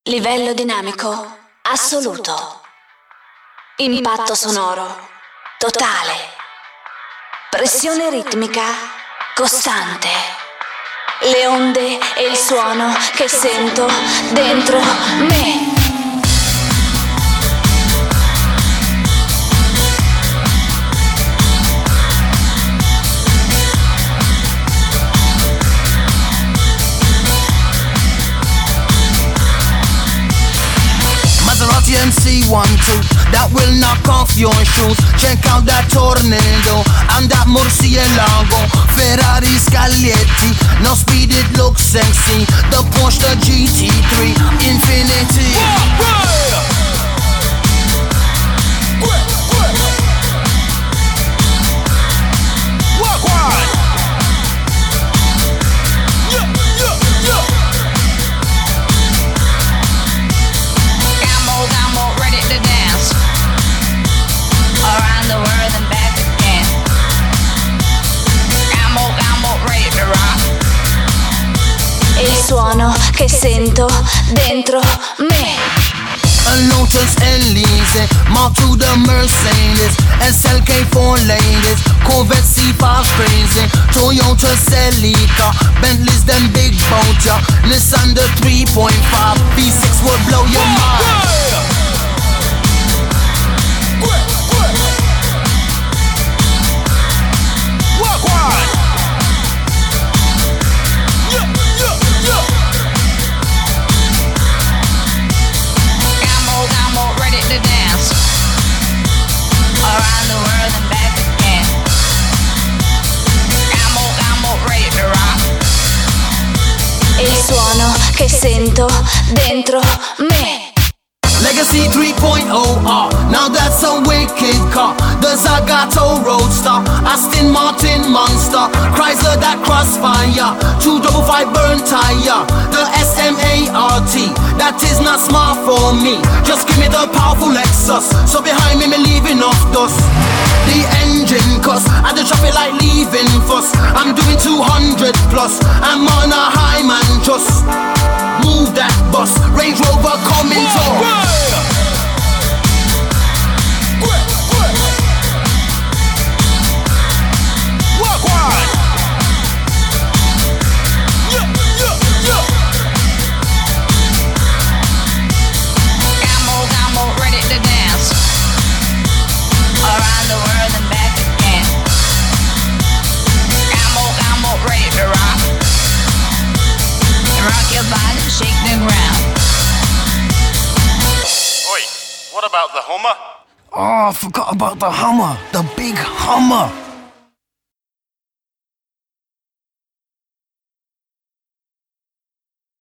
Livello dinamico assoluto. Impatto sonoro totale. Pressione ritmica costante. Le onde e il suono che sento dentro me. MC12, that will knock off your shoes. Check out that Tornado and that Murcielago. Ferrari Scaglietti, no speed, it looks sexy. The Porsche, the GT3, Infinity. Suono che sento dentro me. A Lotus Elise, Mark to the Mercedes, SLK 4 ladies, Corvette C5 crazy, Toyota Celica, Bentley's them big boat, ya. Nissan the 3.5, V6 will blow your mind. Il suono che sento dentro me. Legacy 3.0R, now that's a wicked car. The Zagato Roadster, Aston Martin Monster, Chrysler that Crossfire, 255 burn tire. The SMART, that is not smart for me. Just give me the powerful Lexus, so behind me leaving off dust. The engine cuss, at the traffic light leaving fuss. I'm doing 200 plus, I'm on a high man just. Move that bus, Range Rover coming to. What about the Hummer? Oh, I forgot about the Hummer. The big Hummer.